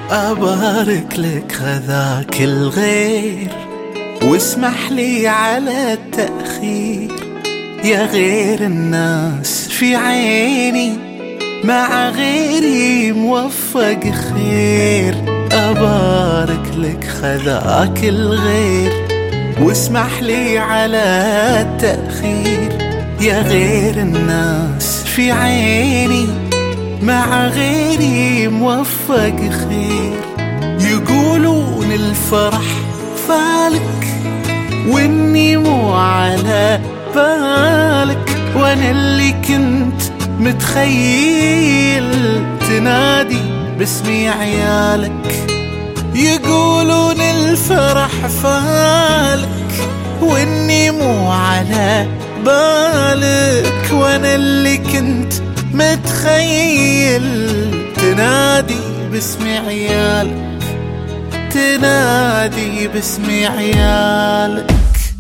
أبارك لك هذاك الغير، واسمح لي على التأخير. يا غير الناس في عيني، مع غيري موفق خير. أبارك لك هذاك الغير، واسمح لي على التأخير. يا غير الناس في عيني، مع غيري موفق خير. يقولون الفرح فالك، واني مو على بالك، وانا اللي كنت متخيل تنادي باسمي عيالك. يقولون الفرح فالك، واني مو على بالك، وانا اللي كنت متخيل تنادي باسمي عيالك، تنادي باسمي عيالك.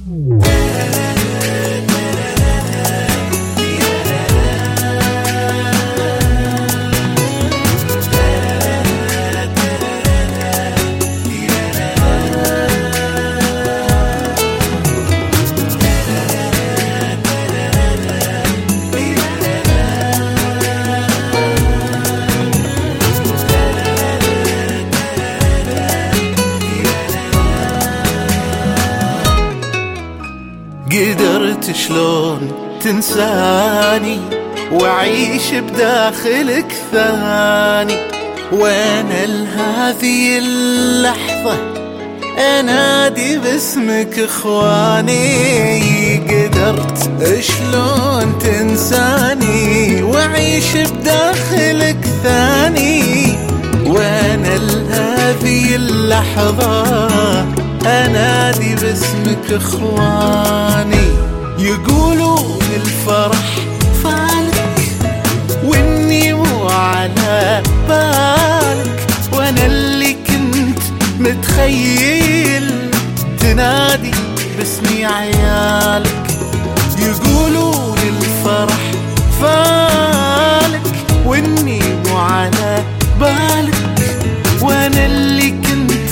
قدرت شلون تنساني وأعيش بداخلك ثاني، وأنا لهذه اللحظة أنادي باسمك إخواني. قدرت شلون تنساني وأعيش بداخلك ثاني، وأنا لهذه اللحظة أنادي باسمك إخواني. يقولون الفرح فالك، وإني مو على بالك، وأنا اللي كنت متخيل تنادي باسمي عيالك. يقولون الفرح فالك، وإني مو على بالك، وأنا اللي كنت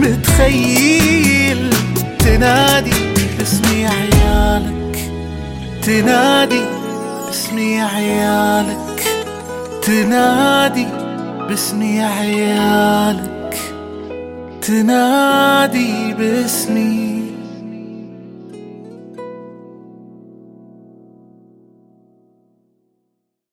متخيل تنادي باسمي عيالك، تنادي باسمي عيالك، تنادي باسمي عيالك، تنادي باسمي